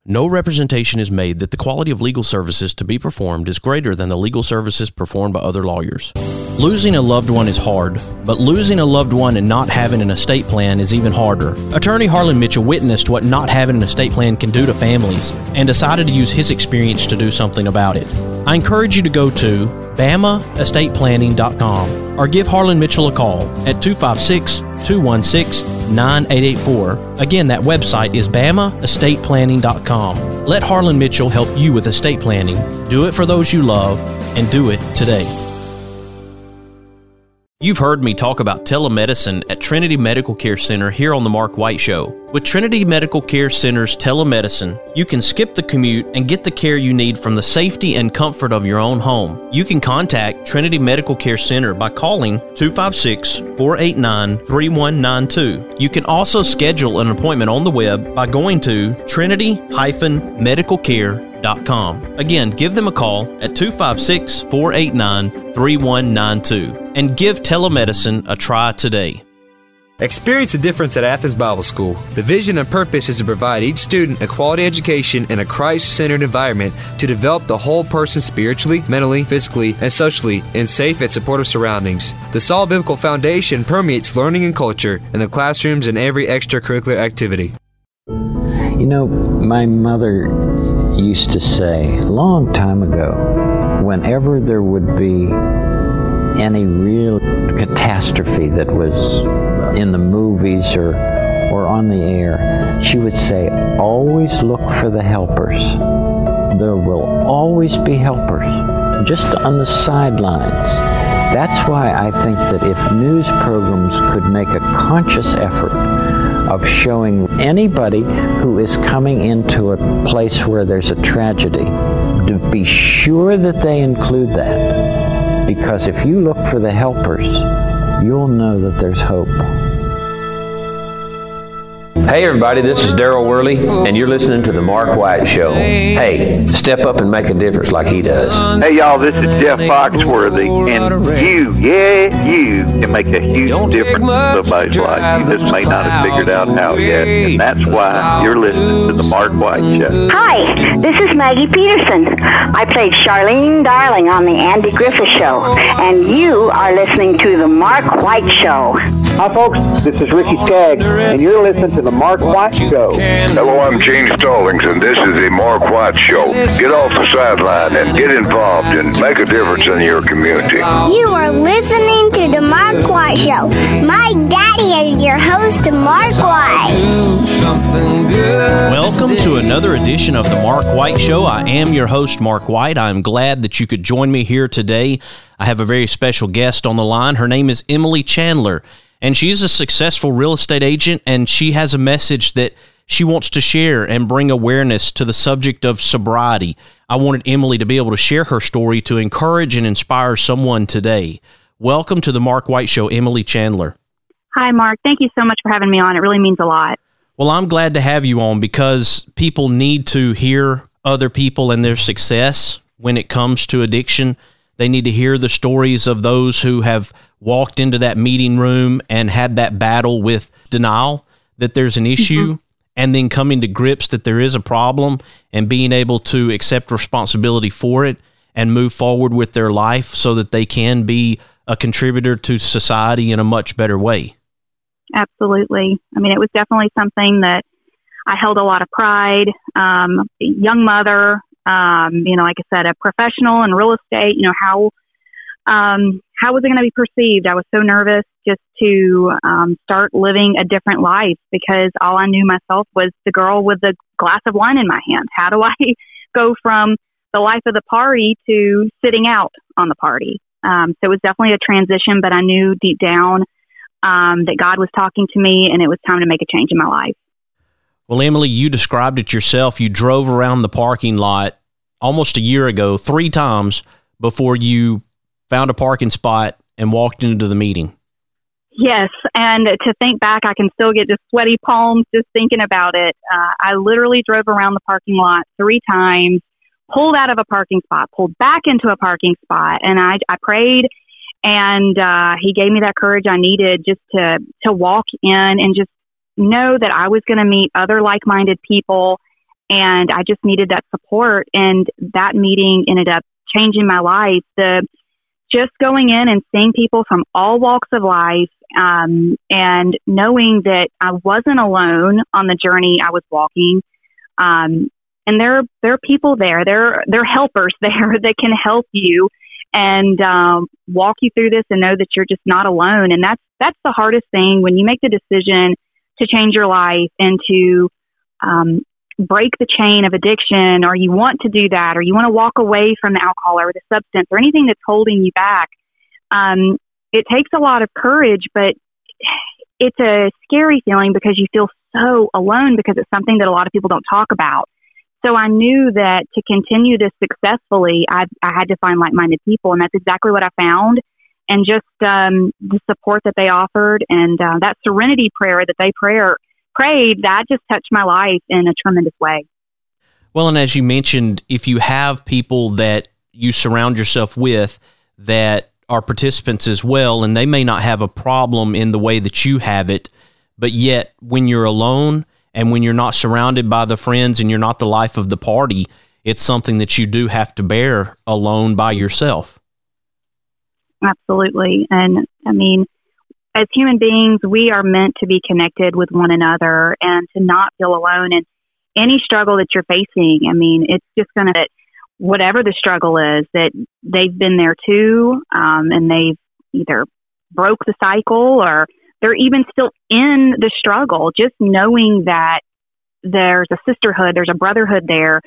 No representation is made that the quality of legal services to be performed is greater than the legal services performed by other lawyers. Losing a loved one is hard, but losing a loved one and not having an estate plan is even harder. Attorney Harlan Mitchell witnessed what not having an estate plan can do to families and decided to use his experience to do something about it. I encourage you to go to BamaEstatePlanning.com or give Harlan Mitchell a call at 256-216-9884. Again, that website is BamaEstatePlanning.com. Let Harlan Mitchell help you with estate planning. Do it for those you love, and do it today. You've heard me talk about telemedicine at Trinity Medical Care Center here on The Mark White Show. With Trinity Medical Care Center's telemedicine, you can skip the commute and get the care you need from the safety and comfort of your own home. You can contact Trinity Medical Care Center by calling 256-489-3192. You can also schedule an appointment on the web by going to trinity-medicalcare.com. Again, give them a call at 256-489-3192 and give telemedicine a try today. Experience the difference at Athens Bible School. The vision and purpose is to provide each student a quality education in a Christ-centered environment to develop the whole person spiritually, mentally, physically, and socially in safe and supportive surroundings. The solid biblical foundation permeates learning and culture in the classrooms and every extracurricular activity. You know, my mother used to say a long time ago, whenever there would be any real catastrophe that was in the movies or on the air, she would say, always look for the helpers. There will always be helpers, just on the sidelines. That's why I think that if news programs could make a conscious effort of showing anybody who is coming into a place where there's a tragedy, to be sure that they include that. Because if you look for the helpers, you'll know that there's hope. Hey everybody, this is Daryl Worley, and you're listening to The Mark White Show. Hey, step up and make a difference like he does. Hey y'all, this is Jeff Foxworthy, and you can make a huge difference in somebody's life. You just may not have figured out how yet, and that's why you're listening to The Mark White Show. Hi, this is Maggie Peterson. I played Charlene Darling on The Andy Griffith Show, and you are listening to The Mark White Show. Hi folks, this is Ricky Skaggs, and you're listening to The Mark White Show. Hello, I'm Gene Stallings, and this is The Mark White Show. Get off the sideline and get involved and make a difference in your community. You are listening to The Mark White Show. My daddy is your host, Mark White. Welcome to another edition of The Mark White Show. I am your host, Mark White. I'm glad that you could join me here today. I have a very special guest on the line. Her name is Emily Chandler. And she's a successful real estate agent, and she has a message that she wants to share and bring awareness to the subject of sobriety. I wanted Emily to be able to share her story to encourage and inspire someone today. Welcome to the Mark White Show, Emily Chandler. Hi, Mark. Thank you so much for having me on. It really means a lot. Well, I'm glad to have you on because people need to hear other people and their success when it comes to addiction. They need to hear the stories of those who have walked into that meeting room and had that battle with denial that there's an issue, and then coming to grips that there is a problem and being able to accept responsibility for it and move forward with their life so that they can be a contributor to society in a much better way. Absolutely. I mean, it was definitely something that I held a lot of pride. Young mother, like I said, a professional in real estate, how was it going to be perceived? I was so nervous just to start living a different life because all I knew myself was the girl with the glass of wine in my hand. How do I go from the life of the party to sitting out on the party? So it was definitely a transition, but I knew deep down that God was talking to me and it was time to make a change in my life. Well, Emily, you described it yourself. You drove around the parking lot almost a year ago 3 times before you found a parking spot and walked into the meeting. Yes, and to think back, I can still get just sweaty palms just thinking about it. I literally drove around the parking lot 3 times, pulled out of a parking spot, pulled back into a parking spot, and I prayed, and he gave me that courage I needed just to walk in and just know that I was going to meet other like-minded people And I just needed that support. And that meeting ended up changing my life. Just going in and seeing people from all walks of life, and knowing that I wasn't alone on the journey I was walking. And there are people there. There are helpers there that can help you and walk you through this and know that you're just not alone. And that's the hardest thing when you make the decision to change your life and to break the chain of addiction, or you want to do that, or you want to walk away from the alcohol or the substance or anything that's holding you back. It takes a lot of courage, but it's a scary feeling because you feel so alone because it's something that a lot of people don't talk about. So I knew that to continue this successfully, I had to find like-minded people, and that's exactly what I found. And just the support that they offered, and that serenity prayer that they prayed, that just touched my life in a tremendous way. Well, and as you mentioned, if you have people that you surround yourself with that are participants as well, and they may not have a problem in the way that you have it, but yet when you're alone and when you're not surrounded by the friends and you're not the life of the party, it's something that you do have to bear alone by yourself. Absolutely. And I mean, as human beings, we are meant to be connected with one another and to not feel alone in any struggle that you're facing. I mean, it's just going to, whatever the struggle is, that they've been there too, and they've either broke the cycle or they're even still in the struggle. Just knowing that there's a sisterhood, there's a brotherhood there,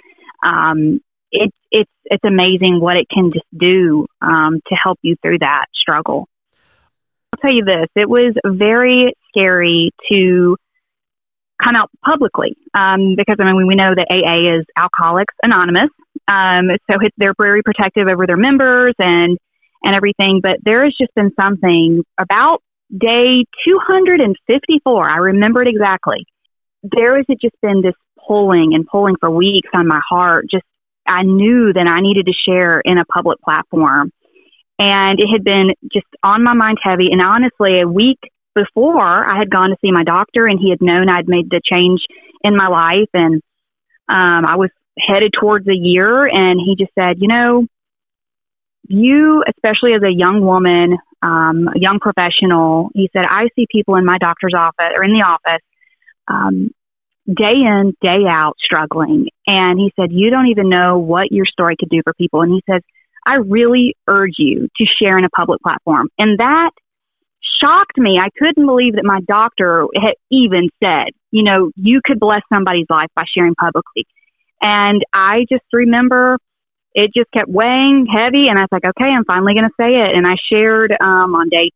it's amazing what it can just do to help you through that struggle. I'll tell you this, it was very scary to come out publicly because, I mean, we know that AA is Alcoholics Anonymous. So they're very protective over their members and everything. But there has just been something about day 254. I remember it exactly. There has just been this pulling for weeks on my heart. Just, I knew that I needed to share in a public platform. And it had been just on my mind heavy. And honestly, a week before, I had gone to see my doctor, and he had known I'd made the change in my life. And I was headed towards a year, and he just said, you know, you, especially as a young woman, a young professional, he said, I see people in my doctor's office or in the office day in, day out struggling. And he said, you don't even know what your story could do for people. And he says, I really urge you to share in a public platform. And that shocked me. I couldn't believe that my doctor had even said, you know, you could bless somebody's life by sharing publicly. And I just remember it just kept weighing heavy. And I was like, okay, I'm finally going to say it. And I shared on day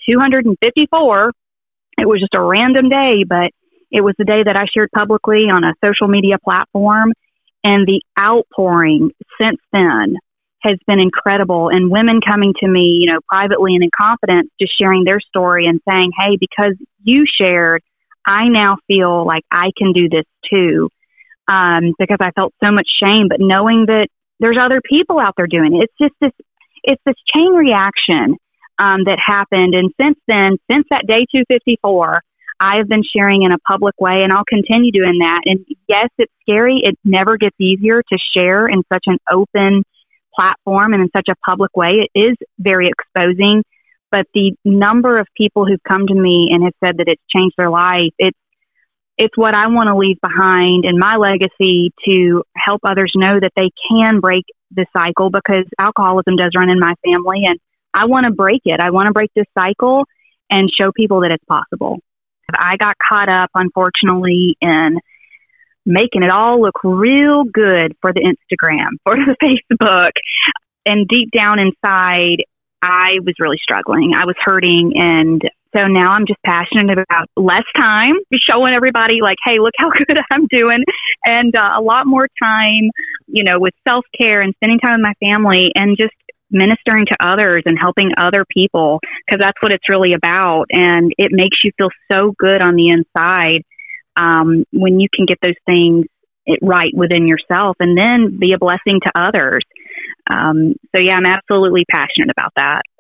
254. It was just a random day, but it was the day that I shared publicly on a social media platform. And the outpouring since then has been incredible. And women coming to me, you know, privately and in confidence, just sharing their story and saying, hey, because you shared, I now feel like I can do this too. Because I felt so much shame, but knowing that there's other people out there doing it, it's this chain reaction that happened. And since then, since that day 254, I have been sharing in a public way, and I'll continue doing that. And yes, it's scary. It never gets easier to share in such an open platform and in such a public way. It is very exposing, but the number of people who've come to me and have said that it's changed their life, it's what I want to leave behind in my legacy to help others know that they can break the cycle, because alcoholism does run in my family, and I want to break it. I want to break this cycle and show people that it's possible. I got caught up, unfortunately, in making it all look real good for the Instagram, for the Facebook. And deep down inside, I was really struggling. I was hurting. And so now I'm just passionate about less time, showing everybody like, hey, look how good I'm doing. And a lot more time, you know, with self-care and spending time with my family and just ministering to others and helping other people, because that's what it's really about. And it makes you feel so good on the inside when you can get those things right within yourself and then be a blessing to others. So yeah, I'm absolutely passionate about that.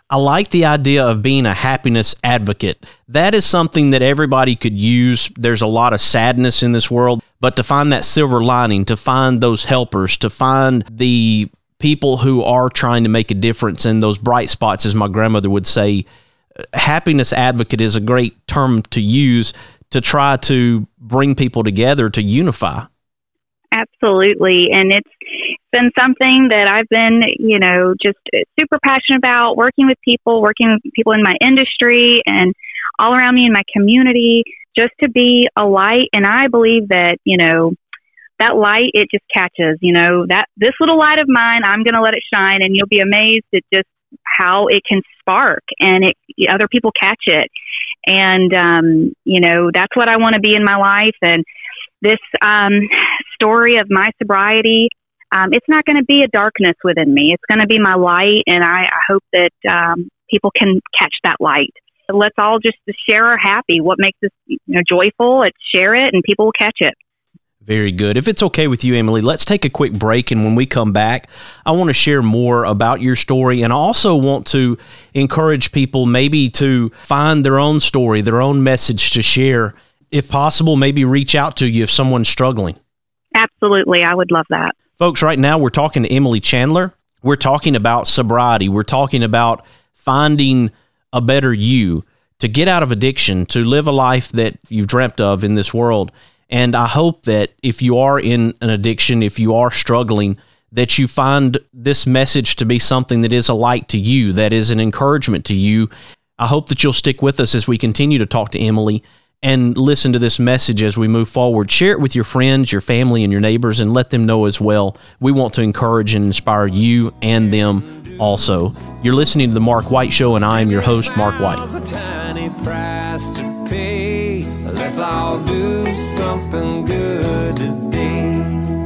I like the idea of being a happiness advocate. That is something that everybody could use. There's a lot of sadness in this world, but to find that silver lining, to find those helpers, to find the people who are trying to make a difference in those bright spots, as my grandmother would say, happiness advocate is a great term to use to try to bring people together, to unify. Absolutely. And it's been something that I've been, just super passionate about, working with people in my industry and all around me in my community, just to be a light. And I believe that, that light, it just catches, that this little light of mine, I'm going to let it shine, and you'll be amazed at just how it can spark, and other people catch it. And, that's what I want to be in my life. And this story of my sobriety, it's not going to be a darkness within me. It's going to be my light, and I hope that people can catch that light. Let's all just share our happy. What makes us joyful, let's share it, and people will catch it. Very good. If it's okay with you, Emily, let's take a quick break, and when we come back, I want to share more about your story, and I also want to encourage people maybe to find their own story, their own message to share. If possible, maybe reach out to you if someone's struggling. Absolutely. I would love that. Folks, right now we're talking to Emily Chandler. We're talking about sobriety. We're talking about finding a better you, to get out of addiction, to live a life that you've dreamt of in this world. And I hope that if you are in an addiction, if you are struggling, that you find this message to be something that is a light to you, that is an encouragement to you. I hope that you'll stick with us as we continue to talk to Emily and listen to this message as we move forward. Share it with your friends, your family, and your neighbors, and let them know as well. We want to encourage and inspire you and them also. You're listening to The Mark White Show, and I am your host, Mark White. Let's all do something good today.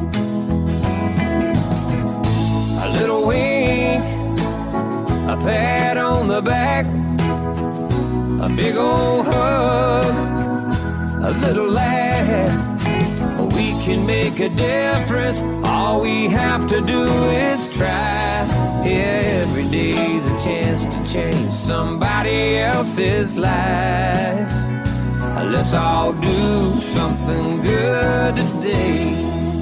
A little wink, a pat on the back, a big old hug, a little laugh. We can make a difference. All we have to do is try. Every day's a chance to change somebody else's life. Let's all do something good today.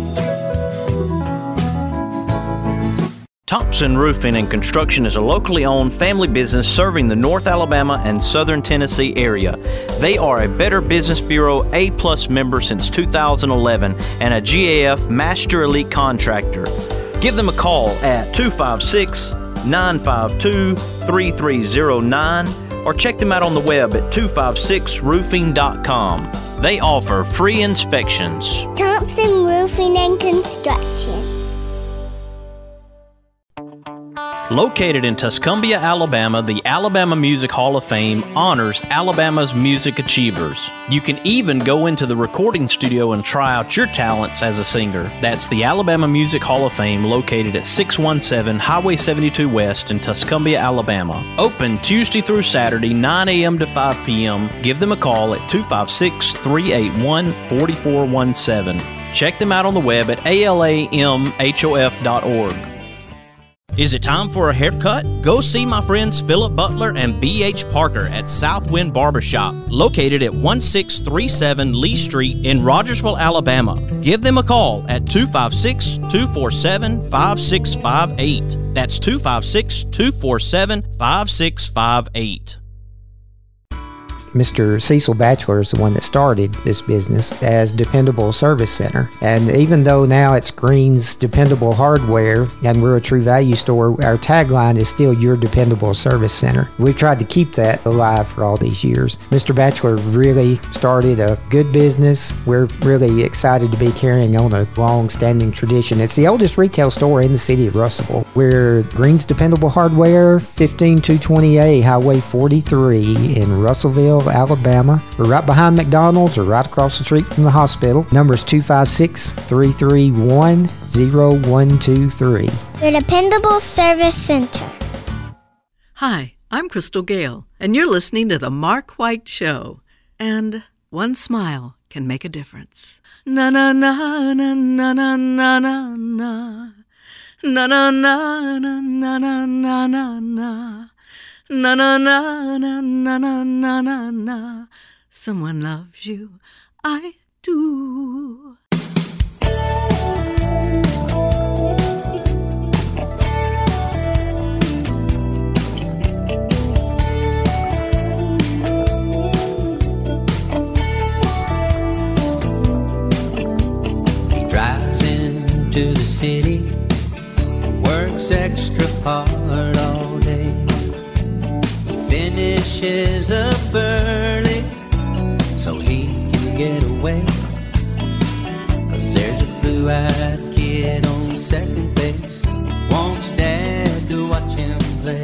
Thompson Roofing and Construction is a locally owned family business serving the North Alabama and Southern Tennessee area. They are a Better Business Bureau A+ member since 2011 and a GAF Master Elite Contractor. Give them a call at 256-952-3309 or check them out on the web at 256roofing.com. They offer free inspections. Thompson Roofing and Construction. Located in Tuscumbia, Alabama, the Alabama Music Hall of Fame honors Alabama's music achievers. You can even go into the recording studio and try out your talents as a singer. That's the Alabama Music Hall of Fame, located at 617 Highway 72 West in Tuscumbia, Alabama. Open Tuesday through Saturday, 9 a.m. to 5 p.m. Give them a call at 256-381-4417. Check them out on the web at alamhof.org. Is it time for a haircut? Go see my friends Philip Butler and B.H. Parker at Southwind Barbershop, located at 1637 Lee Street in Rogersville, Alabama. Give them a call at 256-247-5658. That's 256-247-5658. Mr. Cecil Batchelor is the one that started this business as Dependable Service Center. And even though now it's Green's Dependable Hardware and we're a True Value store, our tagline is still Your Dependable Service Center. We've tried to keep that alive for all these years. Mr. Batchelor really started a good business. We're really excited to be carrying on a long-standing tradition. It's the oldest retail store in the city of Russellville. We're Green's Dependable Hardware, 15220A Highway 43 in Russellville, Alabama. We're right behind McDonald's or right across the street from the hospital. Number is 256-331-0123. Your Dependable Service Center. Hi, I'm Crystal Gale, and you're listening to The Mark White Show. And one smile can make a difference. Na na na na na na na na na. Na na na na na na na na. Na na na na na na na na na. Someone loves you, I do. He drives into the city, works extra hard all day, finishes up early so he can get away. 'Cause there's a blue-eyed kid on second base, wants dad to watch him play.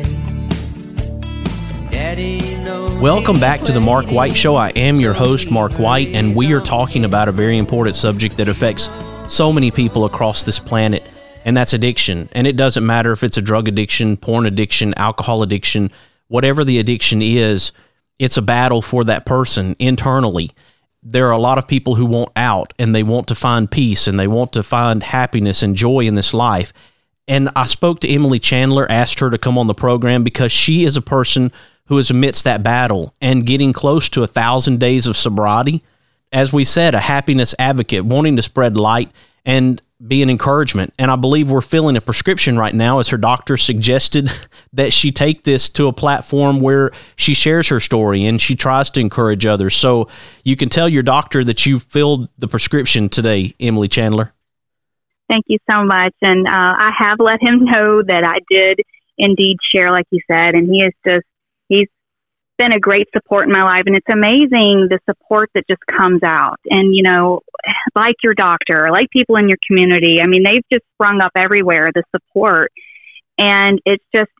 Daddy knows. Welcome back to the Mark White Show. I am your host, Mark White, and we are talking about a very important subject that affects so many people across this planet, and that's addiction. And it doesn't matter if it's a drug addiction, porn addiction, alcohol addiction, whatever the addiction is, it's a battle for that person internally. There are a lot of people who want out, and they want to find peace, and they want to find happiness and joy in this life. And I spoke to Emily Chandler, asked her to come on the program because she is a person who is amidst that battle and getting close to 1,000 days of sobriety. As we said, a happiness advocate, wanting to spread light and be an encouragement. And I believe we're filling a prescription right now, as her doctor suggested that she take this to a platform where she shares her story and she tries to encourage others. So you can tell your doctor that you filled the prescription today, Emily Chandler. Thank you so much. And I have let him know that I did indeed share, like you said, and he's been a great support in my life. And it's amazing the support that just comes out. And, you know, like your doctor, like people in your community, I mean, they've just sprung up everywhere, the support. And it's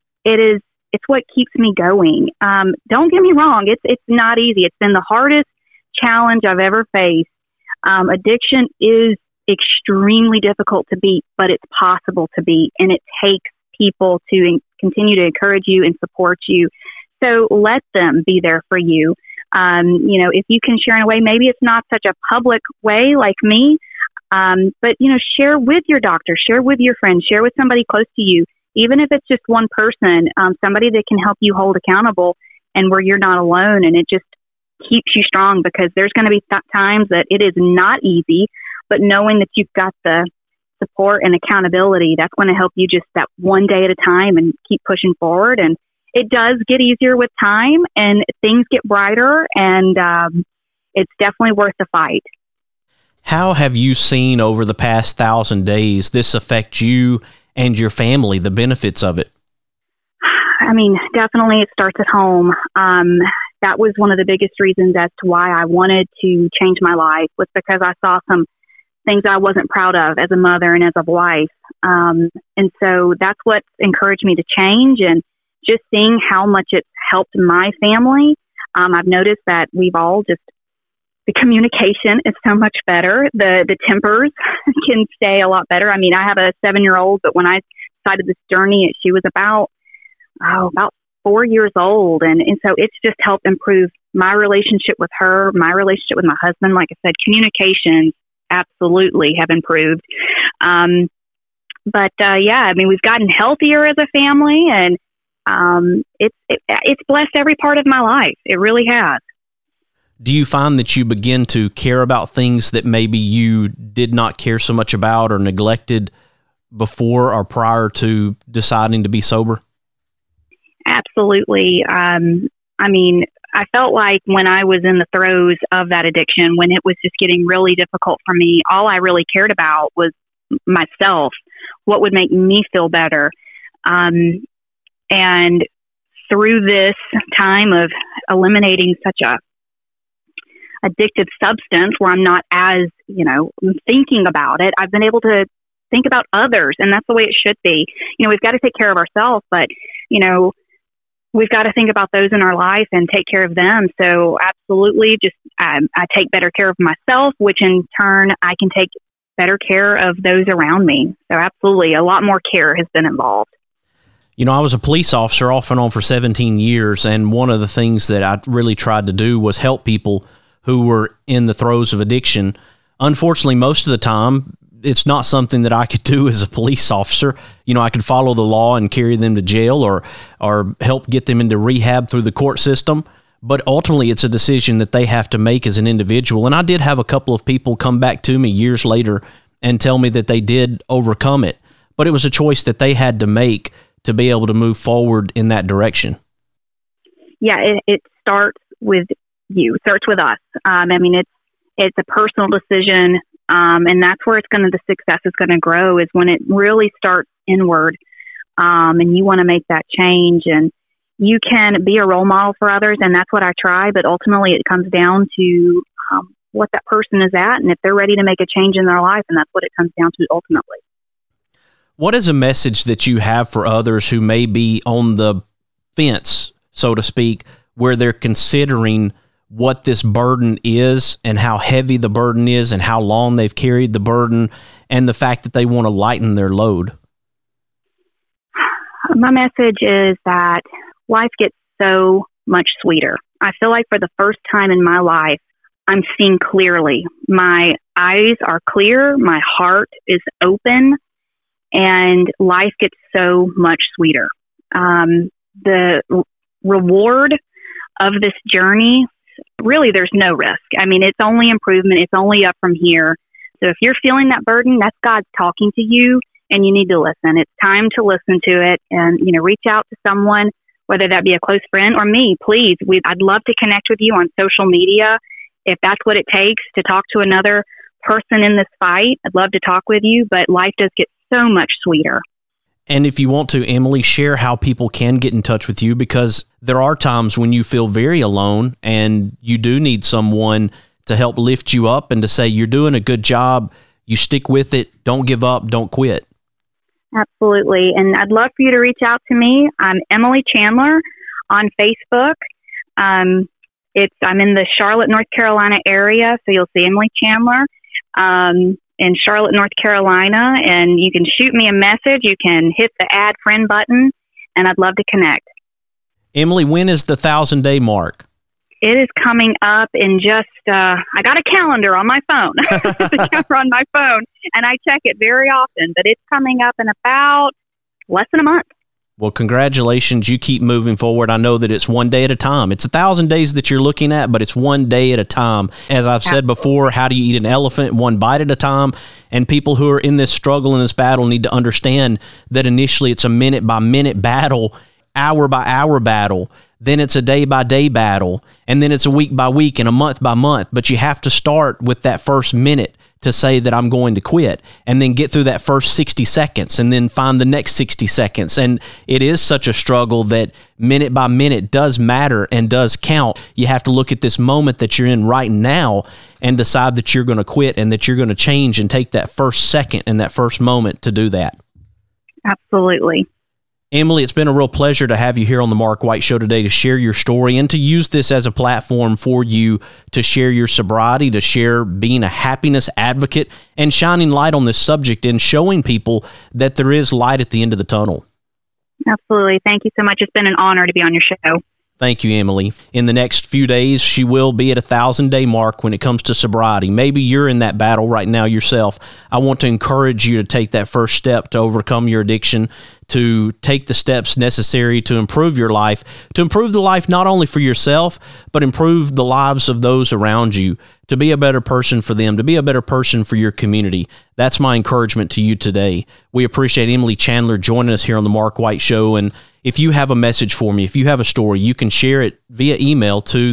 what keeps me going. Don't get me wrong. It's not easy. It's been the hardest challenge I've ever faced. Addiction is extremely difficult to beat, but it's possible to beat. And it takes people to continue to encourage you and support you. So let them be there for you. You know, if you can share in a way, maybe it's not such a public way like me, but, you know, share with your doctor, share with your friends, share with somebody close to you, even if it's just one person, somebody that can help you hold accountable and where you're not alone. And it just keeps you strong, because there's going to be times that it is not easy, but knowing that you've got the support and accountability, that's going to help you just that one day at a time and keep pushing forward. And it does get easier with time and things get brighter, and it's definitely worth the fight. How have you seen over the past 1,000 days this affect you and your family, the benefits of it? I mean, definitely it starts at home. That was one of the biggest reasons as to why I wanted to change my life, was because I saw some things I wasn't proud of as a mother and as a wife. And so that's what encouraged me to change, and just seeing how much it's helped my family. I've noticed that we've all the communication is so much better. The tempers can stay a lot better. I mean, I have a 7-year-old, but when I started this journey, she was about 4 years old. And so it's just helped improve my relationship with her, my relationship with my husband. Like I said, communications absolutely have improved. But I mean, we've gotten healthier as a family, and it's blessed every part of my life. It really has. Do you find that you begin to care about things that maybe you did not care so much about or neglected before or prior to deciding to be sober? Absolutely. I mean, I felt like when I was in the throes of that addiction, when it was just getting really difficult for me, all I really cared about was myself, what would make me feel better. And through this time of eliminating such a addictive substance where I'm not as, thinking about it, I've been able to think about others, and that's the way it should be. We've got to take care of ourselves, but, we've got to think about those in our life and take care of them. So absolutely, just I take better care of myself, which in turn I can take better care of those around me. So absolutely, a lot more care has been involved. I was a police officer off and on for 17 years, and one of the things that I really tried to do was help people who were in the throes of addiction. Unfortunately, most of the time, it's not something that I could do as a police officer. I could follow the law and carry them to jail or help get them into rehab through the court system. But ultimately, it's a decision that they have to make as an individual. And I did have a couple of people come back to me years later and tell me that they did overcome it. But it was a choice that they had to make to be able to move forward in that direction. Yeah, it starts with you. It starts with us. It's a personal decision, and that's where the success is going to grow, is when it really starts inward, and you want to make that change. And you can be a role model for others, and that's what I try. But ultimately, it comes down to what that person is at, and if they're ready to make a change in their life, and that's what it comes down to ultimately. What is a message that you have for others who may be on the fence, so to speak, where they're considering what this burden is and how heavy the burden is and how long they've carried the burden and the fact that they want to lighten their load? My message is that life gets so much sweeter. I feel like for the first time in my life, I'm seeing clearly. My eyes are clear, my heart is open, and life gets so much sweeter. The reward of this journey, really, there's no risk. It's only improvement. It's only up from here. So if you're feeling that burden, that's God talking to you, and you need to listen. It's time to listen to it and, reach out to someone, whether that be a close friend or me, please. I'd love to connect with you on social media. If that's what it takes to talk to another person in this fight, I'd love to talk with you, but life does get so much sweeter. And if you want to, Emily, share how people can get in touch with you, because there are times when you feel very alone and you do need someone to help lift you up and to say, you're doing a good job, you stick with it, don't give up, don't quit. Absolutely. And I'd love for you to reach out to me. I'm Emily Chandler on Facebook. I'm in the Charlotte, North Carolina area, so you'll see Emily Chandler in Charlotte, North Carolina, and you can shoot me a message. You can hit the add friend button, and I'd love to connect. Emily, when is the 1,000-day mark? It is coming up in just, I got a calendar on my phone, the calendar on my phone, and I check it very often, but it's coming up in about less than a month. Well, congratulations. You keep moving forward. I know that it's one day at a time. It's 1,000 days that you're looking at, but it's one day at a time. As I've said before, how do you eat an elephant? One bite at a time. And people who are in this struggle, in this battle, need to understand that initially it's a minute-by-minute battle, hour-by-hour battle. Then it's a day-by-day battle. And then it's a week-by-week and a month-by-month. But you have to start with that first minute to say that I'm going to quit, and then get through that first 60 seconds and then find the next 60 seconds. And it is such a struggle that minute by minute does matter and does count. You have to look at this moment that you're in right now and decide that you're going to quit and that you're going to change and take that first second and that first moment to do that. Absolutely. Emily, it's been a real pleasure to have you here on the Mark White Show today to share your story and to use this as a platform for you to share your sobriety, to share being a happiness advocate and shining light on this subject and showing people that there is light at the end of the tunnel. Absolutely. Thank you so much. It's been an honor to be on your show. Thank you, Emily. In the next few days, she will be at 1,000-day mark when it comes to sobriety. Maybe you're in that battle right now yourself. I want to encourage you to take that first step to overcome your addiction, to take the steps necessary to improve your life, to improve the life not only for yourself, but improve the lives of those around you, to be a better person for them, to be a better person for your community. That's my encouragement to you today. We appreciate Emily Chandler joining us here on the Mark White Show. And if you have a message for me, if you have a story, you can share it via email to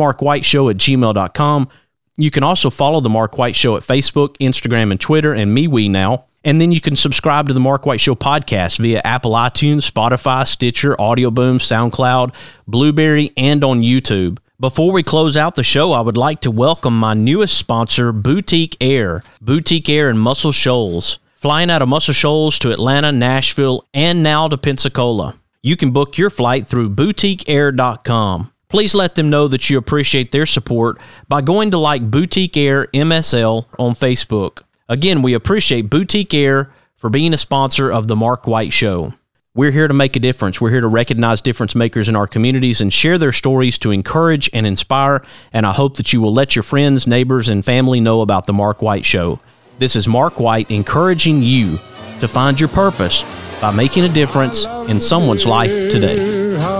themarkwhiteshow@gmail.com. You can also follow The Mark White Show at Facebook, Instagram, and Twitter, and MeWe now. And then you can subscribe to The Mark White Show podcast via Apple iTunes, Spotify, Stitcher, Audio Boom, SoundCloud, Blueberry, and on YouTube. Before we close out the show, I would like to welcome my newest sponsor, Boutique Air. Boutique Air in Muscle Shoals. Flying out of Muscle Shoals to Atlanta, Nashville, and now to Pensacola. You can book your flight through boutiqueair.com. Please let them know that you appreciate their support by going to like Boutique Air MSL on Facebook. Again, we appreciate Boutique Air for being a sponsor of The Mark White Show. We're here to make a difference. We're here to recognize difference makers in our communities and share their stories to encourage and inspire, and I hope that you will let your friends, neighbors, and family know about The Mark White Show. This is Mark White encouraging you to find your purpose by making a difference in someone's life today.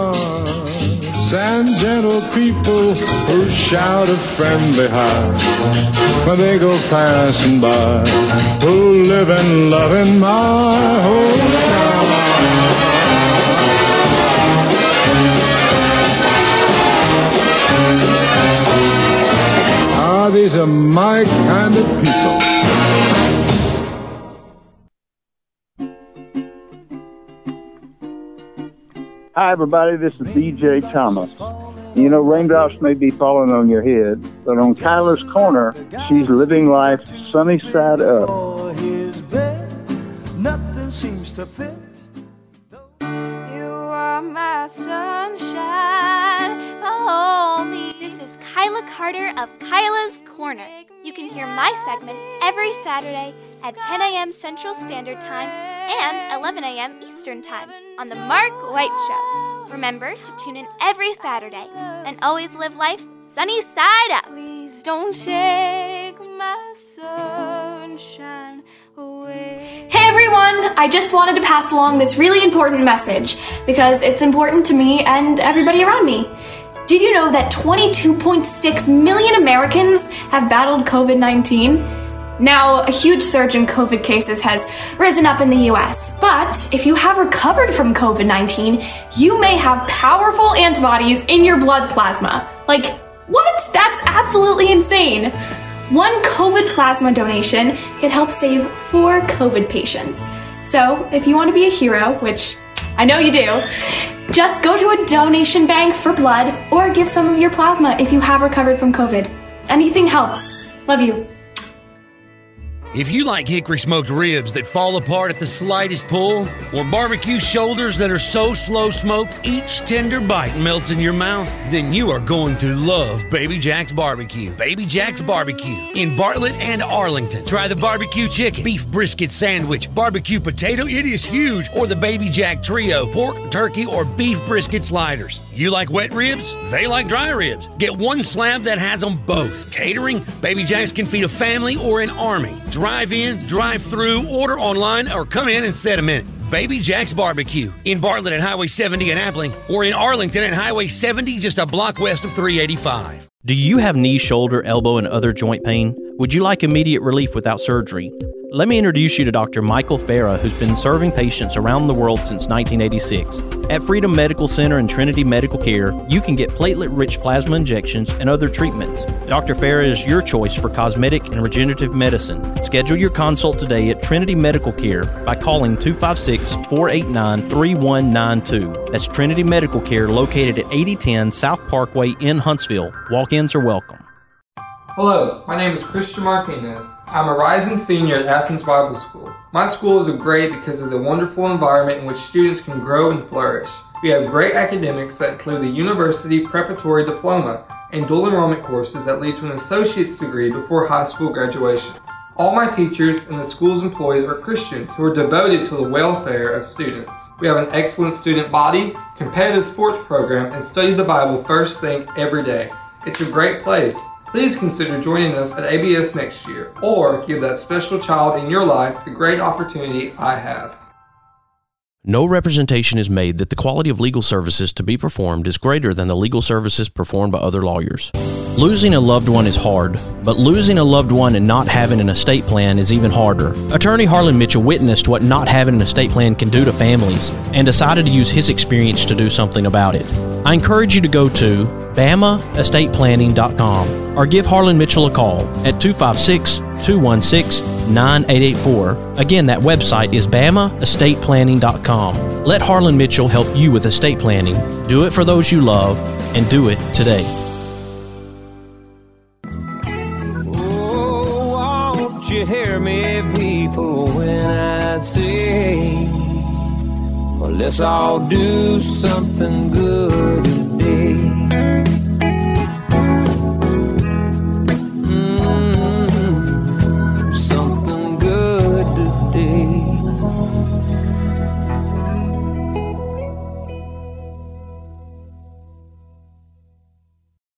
And gentle people who shout a friendly hi when they go passing by, who live and love in my hometown. Ah, these are my kind of people. Hi, everybody. This is DJ Thomas. You know, raindrops may be falling on your head, but on Kyla's Corner, she's living life sunny side up. Nothing seems to fit. You are my sunshine, only. This is Kyla Carter of Kyla's Corner. You can hear my segment every Saturday at 10 a.m. Central Standard Time and 11 a.m. Eastern Time on The Mark White Show. Remember to tune in every Saturday and always live life sunny side up. Please don't take my sunshine away. Hey everyone! I just wanted to pass along this really important message because it's important to me and everybody around me. Did you know that 22.6 million Americans have battled COVID-19? Now, a huge surge in COVID cases has risen up in the US, but if you have recovered from COVID-19, you may have powerful antibodies in your blood plasma. Like, what? That's absolutely insane. One COVID plasma donation can help save 4 COVID patients. So, if you want to be a hero, which I know you do, just go to a donation bank for blood or give some of your plasma if you have recovered from COVID. Anything helps. Love you. If you like hickory smoked ribs that fall apart at the slightest pull, or barbecue shoulders that are so slow smoked each tender bite melts in your mouth, then you are going to love Baby Jack's Barbecue. Baby Jack's Barbecue in Bartlett and Arlington. Try the barbecue chicken, beef brisket sandwich, barbecue potato, it is huge, or the Baby Jack Trio, pork, turkey, or beef brisket sliders. You like wet ribs? They like dry ribs. Get one slab that has them both. Catering? Baby Jack's can feed a family or an army. Drive in, drive through, order online, or come in and set a minute. Baby Jack's Barbecue in Bartlett at Highway 70 in Appling, or in Arlington at Highway 70 just a block west of 385. Do you have knee, shoulder, elbow, and other joint pain? Would you like immediate relief without surgery? Let me introduce you to Dr. Michael Farah, who's been serving patients around the world since 1986. At Freedom Medical Center and Trinity Medical Care, you can get platelet-rich plasma injections and other treatments. Dr. Farah is your choice for cosmetic and regenerative medicine. Schedule your consult today at Trinity Medical Care by calling 256-489-3192. That's Trinity Medical Care located at 8010 South Parkway in Huntsville. Walk-ins are welcome. Hello, my name is Christian Martinez. I'm a rising senior at Athens Bible School. My school is great because of the wonderful environment in which students can grow and flourish. We have great academics that include the University Preparatory Diploma and dual enrollment courses that lead to an associate's degree before high school graduation. All my teachers and the school's employees are Christians who are devoted to the welfare of students. We have an excellent student body, competitive sports program, and study the Bible first thing every day. It's a great place. Please consider joining us at ABS next year, or give that special child in your life the great opportunity I have. No representation is made that the quality of legal services to be performed is greater than the legal services performed by other lawyers. Losing a loved one is hard, but losing a loved one and not having an estate plan is even harder. Attorney Harlan Mitchell witnessed what not having an estate plan can do to families and decided to use his experience to do something about it. I encourage you to go to BamaEstatePlanning.com or give Harlan Mitchell a call at 256-216-9884. Again, that website is BamaEstatePlanning.com. Let Harlan Mitchell help you with estate planning. Do it for those you love, and do it today. Oh, won't you hear me, people, when I say, well, let's all do something good today.